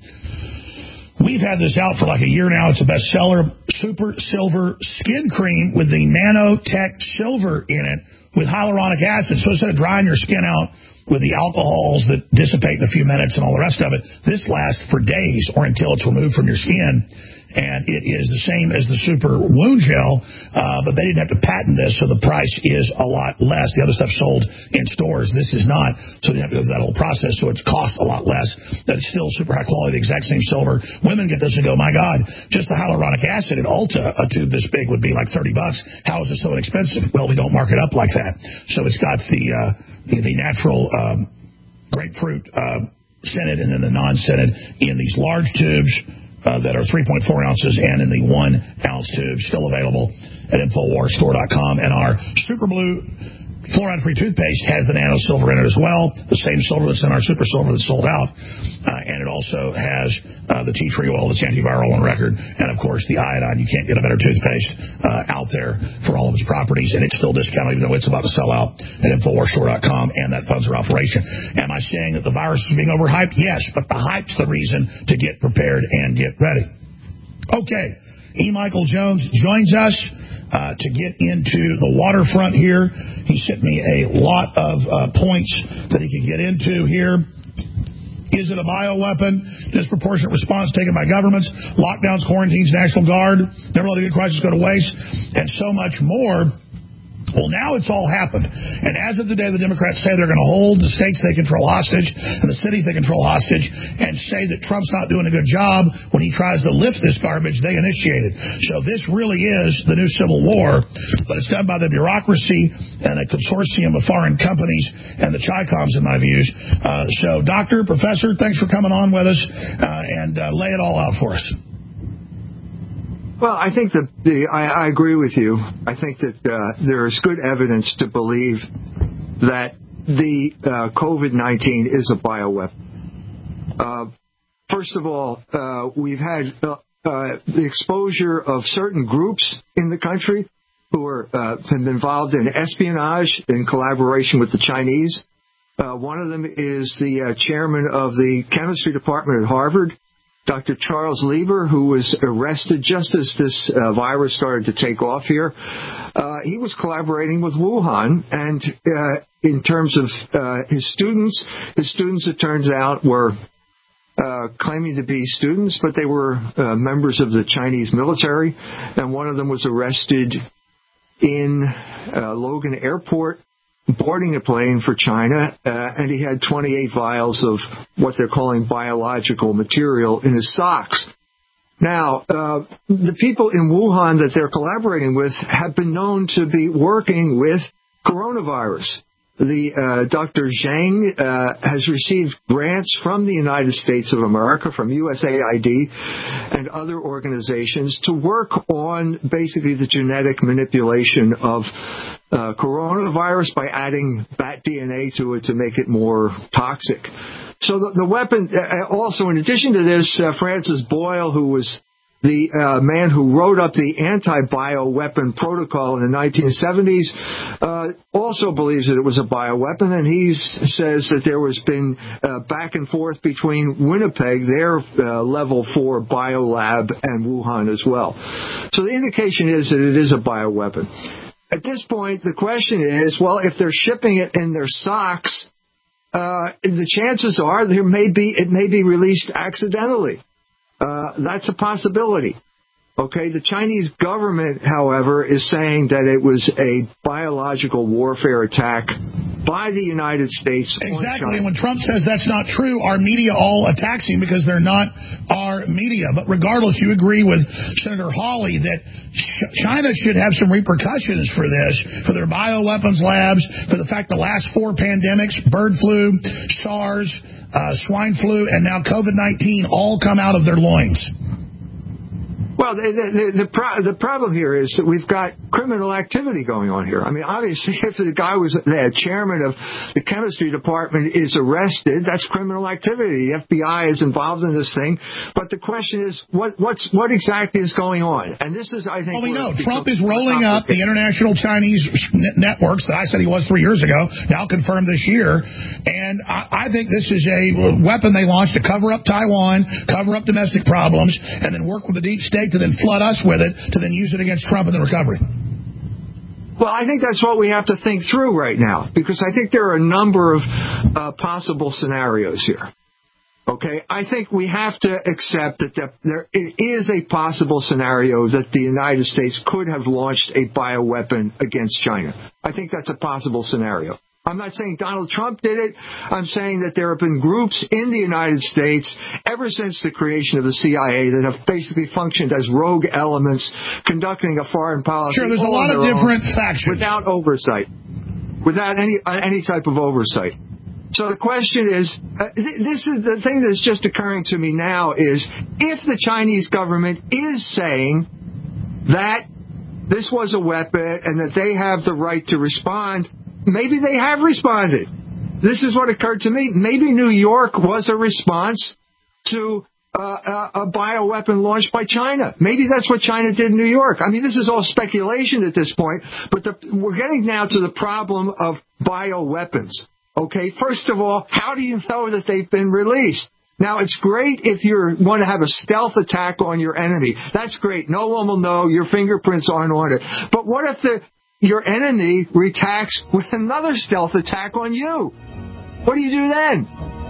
[SPEAKER 2] We've had this out for like a year now. It's a bestseller. Super Silver Skin Cream with the Nanotech Silver in it with hyaluronic acid. So instead of drying your skin out with the alcohols that dissipate in a few minutes and all the rest of it, this lasts for days or until it's removed from your skin. And it is the same as the Super Wound Gel, but they didn't have to patent this, so the price is a lot less. The other stuff sold in stores. This is not, so they didn't have to go through that whole process, so it costs a lot less. But it's still super high quality, the exact same silver. Women get this and go, my God, just the hyaluronic acid at Ulta, a tube this big would be like $30. How is it so inexpensive? Well, we don't mark it up like that. So it's got the natural grapefruit scented and then the non-scented in these large tubes that are 3.4 ounces and in the 1 ounce tube, still available at InfoWarsStore.com. And our Super Blue fluoride-free toothpaste has the nano silver in it as well, the same silver that's in our Super Silver that's sold out. And it also has the tea tree oil that's antiviral on record. And, of course, the iodine. You can't get a better toothpaste out there for all of its properties. And it's still discounted, even though it's about to sell out at InfoWarsStore.com, and that funds our operation. Am I saying that the virus is being overhyped? Yes, but the hype's the reason to get prepared and get ready. Okay, Michael Jones joins us to get into the waterfront here. He sent me a lot of points that he can get into here. Is it a bioweapon? Disproportionate response taken by governments, lockdowns, quarantines, National Guard, never let a good crisis go to waste, and so much more. Well, now it's all happened. And as of today, the Democrats say they're going to hold the states they control hostage and the cities they control hostage and say that Trump's not doing a good job when he tries to lift this garbage they initiated. So this really is the new civil war, but it's done by the bureaucracy and a consortium of foreign companies and the Chi-Coms, in my views. So, Doctor, Professor, thanks for coming on with us and lay it all out for us.
[SPEAKER 3] Well, I think that I agree with you. I think that there is good evidence to believe that the COVID-19 is a bioweapon. First of all, we've had the exposure of certain groups in the country who have been involved in espionage in collaboration with the Chinese. One of them is the chairman of the chemistry department at Harvard, Dr. Charles Lieber, who was arrested just as this virus started to take off here. He was collaborating with Wuhan, and in terms of his students, it turns out, were claiming to be students, but they were members of the Chinese military, and one of them was arrested in Logan Airport, boarding a plane for China, and he had 28 vials of what they're calling biological material in his socks. Now, the people in Wuhan that they're collaborating with have been known to be working with coronavirus. The Dr. Zhang has received grants from the United States of America, from USAID and other organizations to work on basically the genetic manipulation of coronavirus by adding bat DNA to it to make it more toxic. So the weapon, also in addition to this, Francis Boyle, who was the man who wrote up the anti-bioweapon protocol in the 1970s, also believes that it was a bioweapon, and he says that there has been back and forth between Winnipeg, their level 4 biolab, and Wuhan as well. So the indication is that it is a bioweapon. At this point, the question is, well, if they're shipping it in their socks, the chances are it may be released accidentally. That's a possibility. Okay, the Chinese government, however, is saying that it was a biological warfare attack by the United States.
[SPEAKER 2] Exactly, and when Trump says that's not true, our media all attacks him because they're not our media. But regardless, you agree with Senator Hawley that China should have some repercussions for this, for their bioweapons labs, for the fact the last 4 pandemics, bird flu, SARS, swine flu, and now COVID-19 all come out of their loins.
[SPEAKER 3] Well, the problem here is that we've got criminal activity going on here. I mean, obviously, if the guy was the chairman of the chemistry department is arrested, that's criminal activity. The FBI is involved in this thing. But the question is, what exactly is going on? And this is, I think...
[SPEAKER 2] Well, we know Trump is rolling up the international Chinese networks that I said he was 3 years ago, now confirmed this year. And I think this is a weapon they launched to cover up Taiwan, cover up domestic problems, and then work with the deep state to then flood us with it, to then use it against Trump in the recovery.
[SPEAKER 3] Well, I think that's what we have to think through right now, because I think there are a number of possible scenarios here. Okay, I think we have to accept that there is a possible scenario that the United States could have launched a bioweapon against China. I think that's a possible scenario. I'm not saying Donald Trump did it. I'm saying that there have been groups in the United States ever since the creation of the CIA that have basically functioned as rogue elements conducting a foreign policy.
[SPEAKER 2] Sure, there's a lot of different factions.
[SPEAKER 3] Without oversight. Without any type of oversight. So the question is, this is the thing that's just occurring to me now is, if the Chinese government is saying that this was a weapon and that they have the right to respond, maybe they have responded. This is what occurred to me. Maybe New York was a response to a bioweapon launched by China. Maybe that's what China did in New York. I mean, this is all speculation at this point, but we're getting now to the problem of bioweapons. Okay, first of all, how do you know that they've been released? Now, it's great if you want to have a stealth attack on your enemy. That's great. No one will know. Your fingerprints aren't on it. But what if your enemy retacks with another stealth attack on you? What do you do then?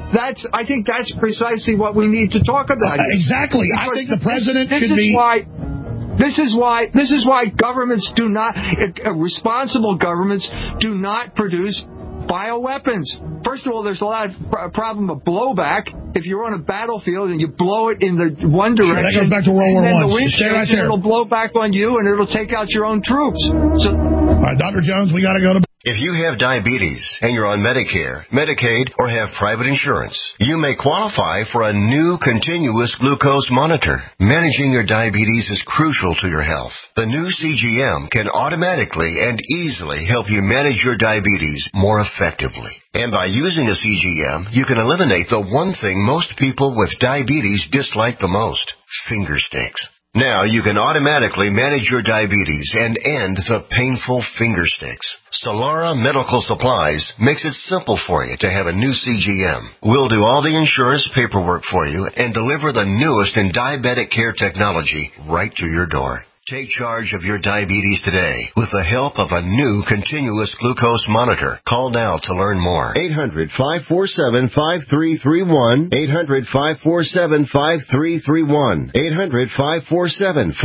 [SPEAKER 3] I think that's precisely what we need to talk about.
[SPEAKER 2] Exactly. I think the president should be...
[SPEAKER 3] This is why governments do not, responsible governments do not produce bioweapons. First of all, there's a lot of problem of blowback. If you're on a battlefield and you blow it in the one direction,
[SPEAKER 2] that goes back to World War I. Stay right there.
[SPEAKER 3] It'll blow back on you and it'll take out your own troops.
[SPEAKER 2] All right, Dr. Jones, we got to go to...
[SPEAKER 17] If you have diabetes and you're on Medicare, Medicaid, or have private insurance, you may qualify for a new continuous glucose monitor. Managing your diabetes is crucial to your health. The new CGM can automatically and easily help you manage your diabetes more effectively. And by using a CGM, you can eliminate the one thing most people with diabetes dislike the most: finger sticks. Now you can automatically manage your diabetes and end the painful finger sticks. Solara Medical Supplies makes it simple for you to have a new CGM. We'll do all the insurance paperwork for you and deliver the newest in diabetic care technology right to your door. Take charge of your diabetes today with the help of a new continuous glucose monitor. Call now to learn more. 800-547-5331. 800-547-5331.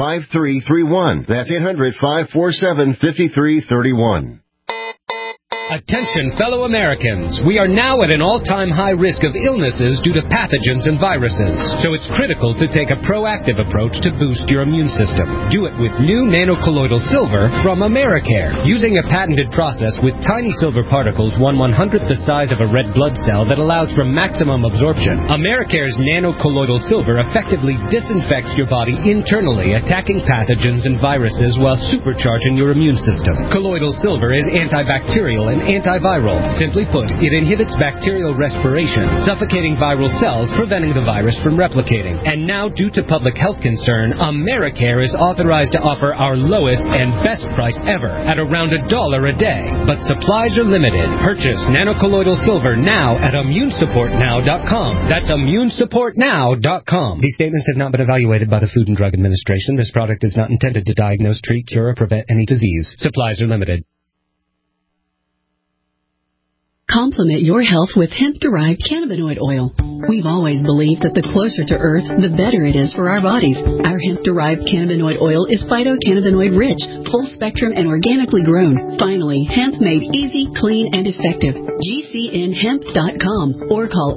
[SPEAKER 17] 800-547-5331. That's 800-547-5331.
[SPEAKER 4] Attention, fellow Americans. We are now at an all-time high risk of illnesses due to pathogens and viruses. So it's critical to take a proactive approach to boost your immune system. Do it with new nanocolloidal silver from Americare. Using a patented process with tiny silver particles 1/100th the size of a red blood cell that allows for maximum absorption, Americare's nanocolloidal silver effectively disinfects your body internally, attacking pathogens and viruses while supercharging your immune system. Colloidal silver is antibacterial and antiviral. Simply put, it inhibits bacterial respiration, suffocating viral cells, preventing the virus from replicating. And now, due to public health concern, Americare is authorized to offer our lowest and best price ever at around $1 a day. But supplies are limited. Purchase nanocolloidal silver now at immunesupportnow.com. That's immunesupportnow.com. These statements have not been evaluated by the Food and Drug Administration. This product is not intended to diagnose, treat, cure, or prevent any disease. Supplies are limited.
[SPEAKER 5] Complement your health with hemp-derived cannabinoid oil. We've always believed that the closer to Earth, the better it is for our bodies. Our hemp-derived cannabinoid oil is phytocannabinoid-rich, full-spectrum, and organically grown. Finally, hemp made easy, clean, and effective. GCNhemp.com or call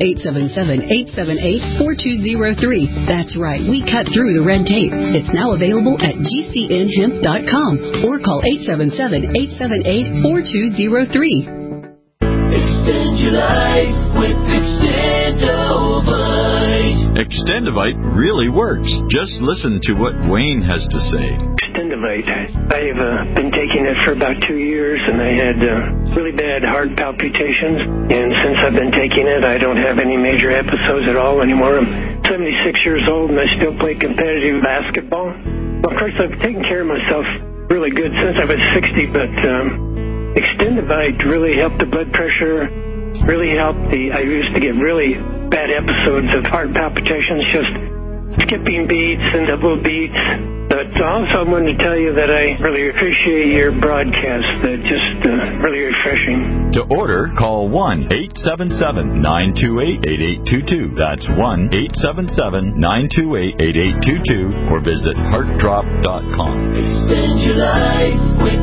[SPEAKER 5] 877-878-4203. That's right, we cut through the red tape. It's now available at GCNhemp.com or call 877-878-4203.
[SPEAKER 6] Extend your life with Extendovite.
[SPEAKER 24] Extendovite really works. Just listen to what Wayne has to say.
[SPEAKER 25] Extendovite. I've been taking it for about 2 years, and I had really bad heart palpitations. And since I've been taking it, I don't have any major episodes at all anymore. I'm 76 years old, and I still play competitive basketball. Well, of course, I've taken care of myself really good since I was 60, but Extendovite really helped the blood pressure, really helped I used to get really bad episodes of heart palpitations, just skipping beats and double beats. But also I wanted to tell you that I really appreciate your broadcast. Just really refreshing.
[SPEAKER 24] To order, call 1-877-928-8822. That's 1-877-928-8822 or visit heartdrop.com.
[SPEAKER 6] Extend your life with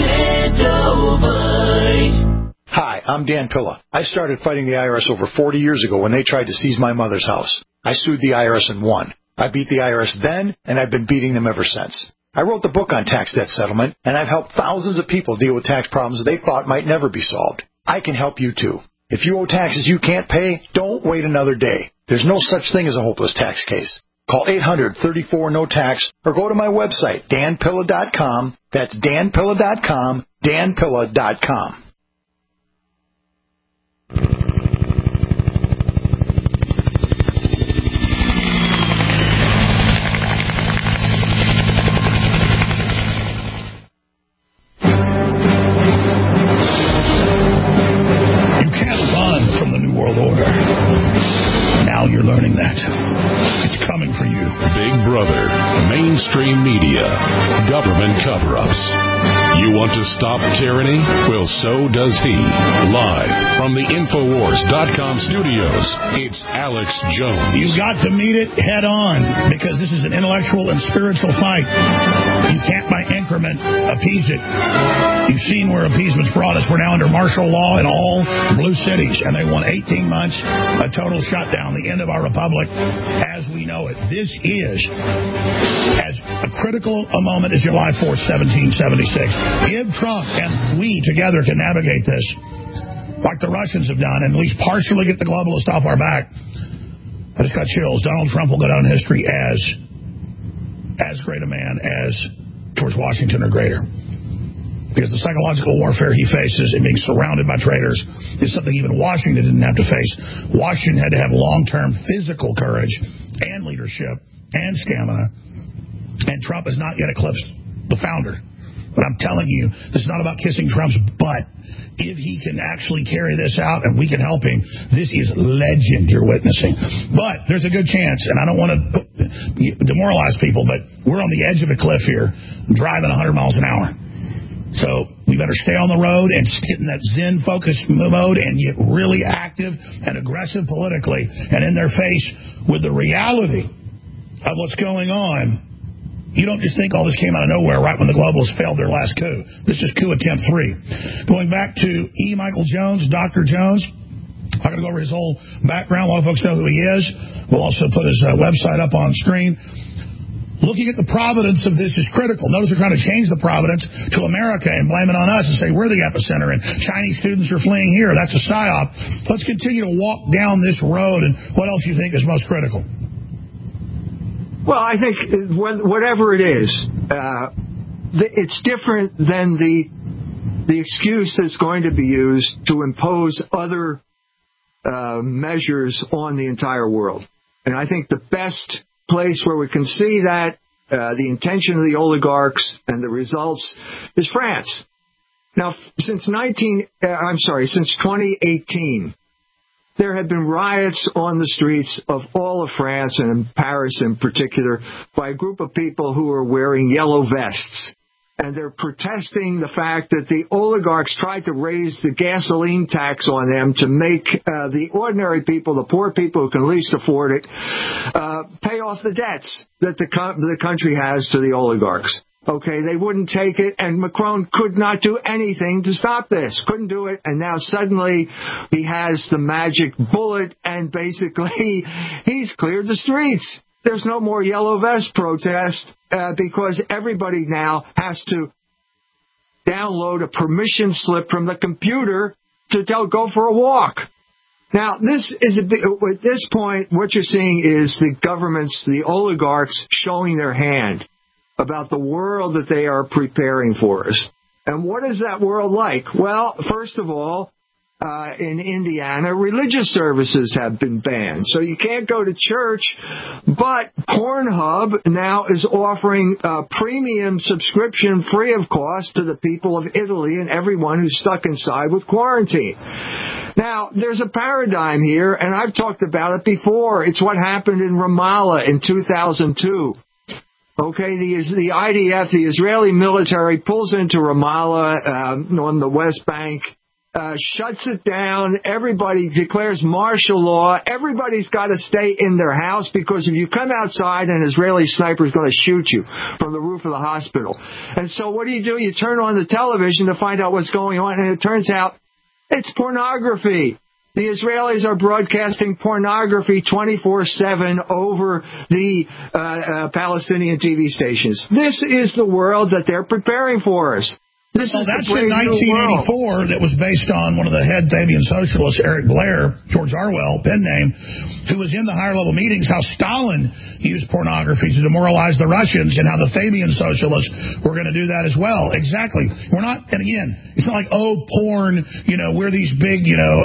[SPEAKER 6] Extendovite.
[SPEAKER 26] Hi, I'm Dan Pilla. I started fighting the IRS over 40 years ago when they tried to seize my mother's house. I sued the IRS and won. I beat the IRS then, and I've been beating them ever since. I wrote the book on tax debt settlement, and I've helped thousands of people deal with tax problems they thought might never be solved. I can help you, too. If you owe taxes you can't pay, don't wait another day. There's no such thing as a hopeless tax case. Call 800-34-NO-TAX or go to my website, danpilla.com. That's danpilla.com, danpilla.com. You're learning that. It's coming for you.
[SPEAKER 10] Big Brother, mainstream media, government cover-ups. You want to stop tyranny? Well, so does he. Live from the Infowars.com studios, it's Alex Jones.
[SPEAKER 2] You've got to meet it head on because this is an intellectual and spiritual fight. You can't by increment appease it. You've seen where appeasement's brought us. We're now under martial law in all blue cities, and they want 18 months, a total shutdown, the end of our republic as we know it. This is as a critical a moment as July 4th, 1776. If Trump and we together can navigate this, like the Russians have done, and at least partially get the globalists off our back, I just got chills. Donald Trump will go down in history as great a man as George Washington or greater. Because the psychological warfare he faces and being surrounded by traitors is something even Washington didn't have to face. Washington had to have long-term physical courage and leadership and stamina. And Trump has not yet eclipsed the founder. But I'm telling you, this is not about kissing Trump's butt. If he can actually carry this out and we can help him, this is legend you're witnessing. But there's a good chance, and I don't want to demoralize people, but we're on the edge of a cliff here, driving 100 miles an hour. So we better stay on the road and get in that Zen focused mode and get really active and aggressive politically and in their face with the reality of what's going on You don't just think all this came out of nowhere right when the globalists failed their last coup. This is coup attempt 3. Going back to E. Michael Jones, Dr. Jones. I'm going to go over his whole background. A lot of folks know who he is. We'll also put his website up on screen. Looking at the providence of this is critical. Notice they're trying to change the providence to America and blame it on us and say we're the epicenter and Chinese students are fleeing here. That's a psyop. Let's continue to walk down this road. And what else do you think is most critical?
[SPEAKER 3] Well, I think whatever it is, it's different than the excuse that's going to be used to impose other measures on the entire world. And I think the best place where we can see that, the intention of the oligarchs and the results, is France. Now, since 2018, there have been riots on the streets of all of France, and in Paris in particular, by a group of people who are wearing yellow vests. And they're protesting the fact that the oligarchs tried to raise the gasoline tax on them to make the ordinary people, the poor people who can least afford it, pay off the debts that the country has to the oligarchs. Okay, they wouldn't take it, and Macron could not do anything to stop this. Couldn't do it, and now suddenly he has the magic bullet, and basically he's cleared the streets. There's no more yellow vest protest because everybody now has to download a permission slip from the computer to go for a walk. Now, this is at this point, what you're seeing is the governments, the oligarchs, showing their hand about the world that they are preparing for us. And what is that world like? Well, first of all, in Indiana, religious services have been banned. So you can't go to church, but Pornhub now is offering a premium subscription free of cost to the people of Italy and everyone who's stuck inside with quarantine. Now, there's a paradigm here, and I've talked about it before. It's what happened in Ramallah in 2002. Okay, the IDF, the Israeli military, pulls into Ramallah on the West Bank, shuts it down. Everybody declares martial law. Everybody's got to stay in their house because if you come outside, an Israeli sniper is going to shoot you from the roof of the hospital. And so what do? You turn on the television to find out what's going on, and it turns out it's pornography. The Israelis are broadcasting pornography 24/7 over the Palestinian TV stations. This is the world that they're preparing for us.
[SPEAKER 2] That's in 1984 that was based on one of the head Fabian socialists, Eric Blair, George Orwell, pen name, who was in the higher level meetings, how Stalin used pornography to demoralize the Russians and how the Fabian socialists were going to do that as well. Exactly. We're not, and again, it's not like, porn, we're these big,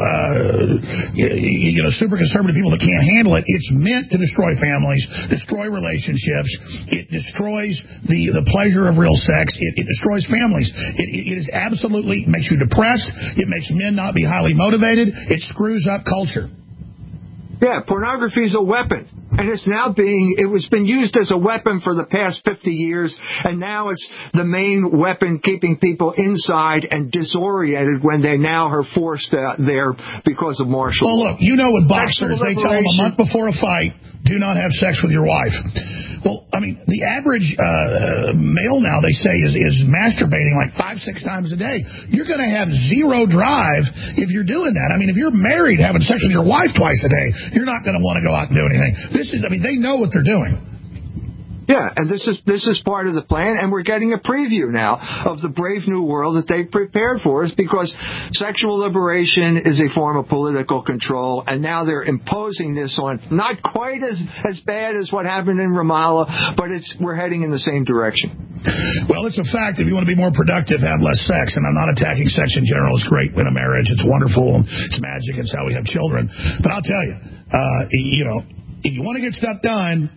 [SPEAKER 2] super conservative people that can't handle it. It's meant to destroy families, destroy relationships. It destroys the pleasure of real sex. It destroys families. It is absolutely makes you depressed. It makes men not be highly motivated. It screws up culture.
[SPEAKER 3] Yeah, pornography is a weapon, and it's been used as a weapon for the past 50 years, and now it's the main weapon keeping people inside and disoriented when they now are forced there because of martial law.
[SPEAKER 2] Well, look, with boxers, they tell them a month before a fight, do not have sex with your wife. Well, I mean, the average male now, they say, is masturbating like 5-6 times a day. You're going to have zero drive if you're doing that. I mean, if you're married having sex with your wife twice a day, you're not going to want to go out and do anything. They know what they're doing.
[SPEAKER 3] Yeah, and this is part of the plan, and we're getting a preview now of the brave new world that they've prepared for us because sexual liberation is a form of political control, and now they're imposing this on not quite as bad as what happened in Ramallah, but we're heading in the same direction.
[SPEAKER 2] Well, it's a fact. If you want to be more productive, have less sex, and I'm not attacking sex in general. It's great in a marriage. It's wonderful. It's magic. It's how we have children. But I'll tell you, if you want to get stuff done,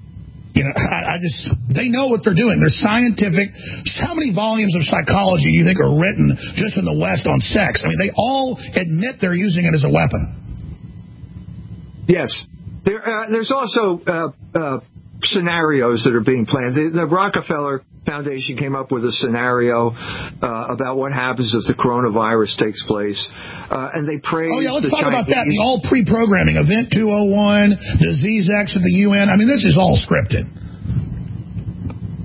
[SPEAKER 2] they know what they're doing. They're scientific. How many volumes of psychology do you think are written just in the West on sex? I mean, they all admit they're using it as a weapon.
[SPEAKER 3] Yes. There's also scenarios that are being planned. The Rockefeller Foundation came up with a scenario about what happens if the coronavirus takes place. And they praised
[SPEAKER 2] let's talk about that. The all pre-programming, Event 201, Disease X at the UN. I mean, this is all scripted.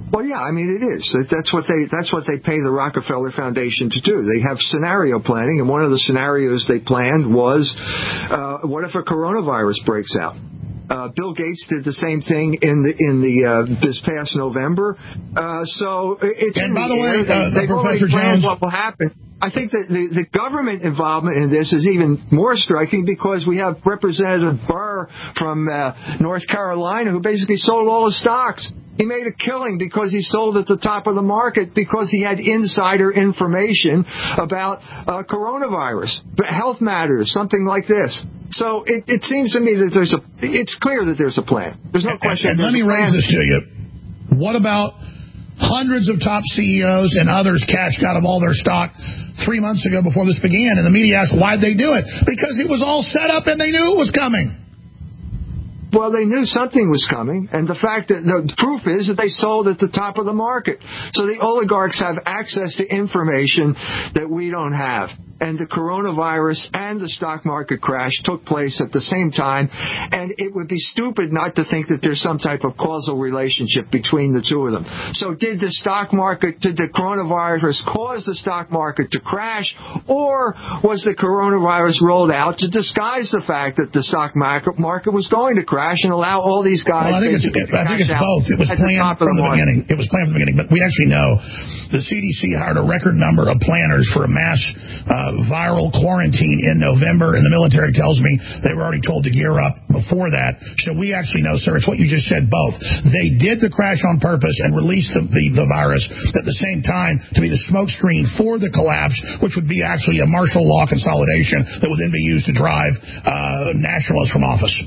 [SPEAKER 3] Well, yeah, I mean, it is. That's what they pay the Rockefeller Foundation to do. They have scenario planning, and one of the scenarios they planned was, what if a coronavirus breaks out? Bill Gates did the same thing in this past November. So it's
[SPEAKER 2] and by the way,
[SPEAKER 3] they've already
[SPEAKER 2] Professor
[SPEAKER 3] planned
[SPEAKER 2] Jones,
[SPEAKER 3] what will happen. I think that the government involvement in this is even more striking because we have Representative Burr from North Carolina who basically sold all his stocks. He made a killing because he sold at the top of the market because he had insider information about coronavirus, health matters, something like this. So it seems to me that it's clear that there's a plan. There's no question.
[SPEAKER 2] And let me raise this to you. What about hundreds of top CEOs and others cashed out of all their stock 3 months ago before this began, and the media asked why'd they do it? Because it was all set up and they knew it was coming.
[SPEAKER 3] Well, they knew something was coming, and the fact that the proof is that they sold at the top of the market. So the oligarchs have access to information that we don't have. And the coronavirus and the stock market crash took place at the same time, and it would be stupid not to think that there's some type of causal relationship between the two of them. So did the coronavirus cause the stock market to crash, or was the coronavirus rolled out to disguise the fact that the stock market was going to crash and allow all these guys
[SPEAKER 2] I think it's both. It was planned from the beginning. It was planned from the beginning, but we actually know the CDC hired a record number of planners for a mass viral quarantine in November, and the military tells me they were already told to gear up before that. So we actually know, sir, it's what you just said, both. They did the crash on purpose and released the virus at the same time to be the smokescreen for the collapse, which would be actually a martial law consolidation that would then be used to drive nationalists from office.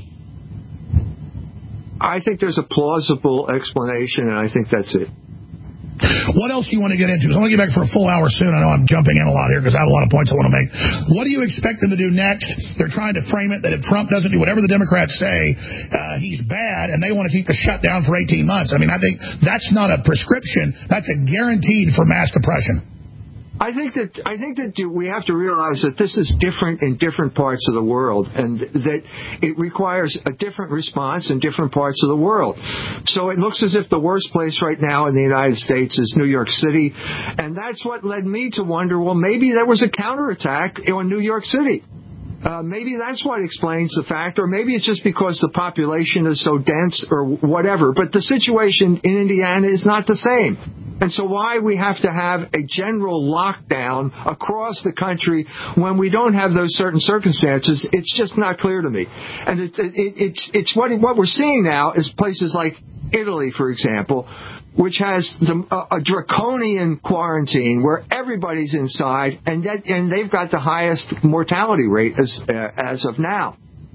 [SPEAKER 3] I think there's a plausible explanation, and I think that's it.
[SPEAKER 2] What else do you want to get into? So I want to get back for a full hour soon. I know I'm jumping in a lot here because I have a lot of points I want to make. What do you expect them to do next? They're trying to frame it that if Trump doesn't do whatever the Democrats say, he's bad, and they want to keep the shutdown for 18 months. I mean, I think that's not a prescription. That's a guaranteed for mass depression.
[SPEAKER 3] I think that we have to realize that this is different in different parts of the world, and that it requires a different response in different parts of the world. So it looks as if the worst place right now in the United States is New York City, and that's what led me to wonder, well, maybe there was a counterattack in New York City. Maybe that's what explains the fact, or maybe it's just because the population is so dense or whatever. But the situation in Indiana is not the same. And so why we have to have a general lockdown across the country when we don't have those certain circumstances, it's just not clear to me. And it's what we're seeing now is places like Italy, for example, which has a draconian quarantine where everybody's inside, and they've got the highest mortality rate as of now.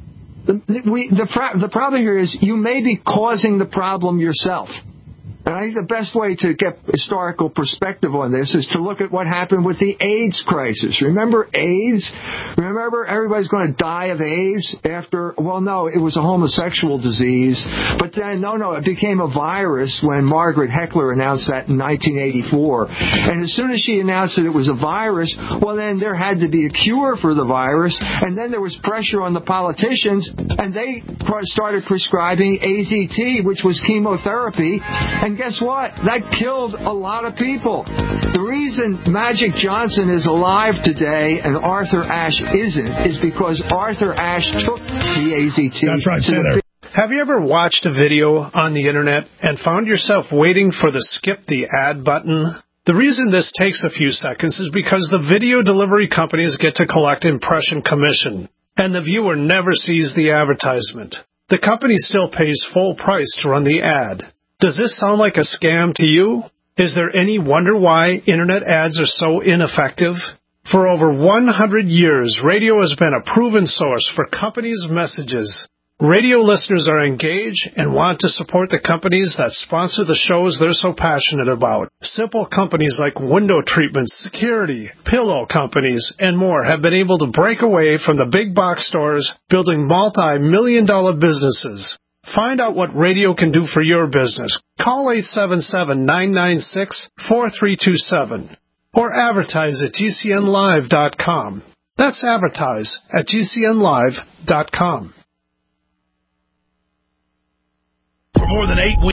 [SPEAKER 3] The problem here is you may be causing the problem yourself. And I think the best way to get historical perspective on this is to look at what happened with the AIDS crisis. Remember AIDS? Remember everybody's going to die of AIDS after, well, no, it was a homosexual disease. But then, it became a virus when Margaret Heckler announced that in 1984. And as soon as she announced that it was a virus, well, then there had to be a cure for the virus. And then there was pressure on the politicians, and they started prescribing AZT, which was chemotherapy. And guess what? That killed a lot of people. The reason Magic Johnson is alive today and Arthur Ashe isn't is because Arthur Ashe took the AZT.
[SPEAKER 2] That's right. Stay there.
[SPEAKER 7] Have you ever watched a video on the internet and found yourself waiting for the skip the ad button? The reason this takes a few seconds is because the video delivery companies get to collect impression commission, and the viewer never sees the advertisement. The company still pays full price to run the ad. Does this sound like a scam to you? Is there any wonder why internet ads are so ineffective? For over 100 years, radio has been a proven source for companies' messages. Radio listeners are engaged and want to support the companies that sponsor the shows they're so passionate about. Simple companies like window treatments, security, pillow companies, and more have been able to break away from the big box stores, building multi-million-dollar businesses. Find out what radio can do for your business. Call 877-996-4327 or advertise at GCNlive.com. That's advertise at GCNlive.com.
[SPEAKER 2] For more than 8 weeks.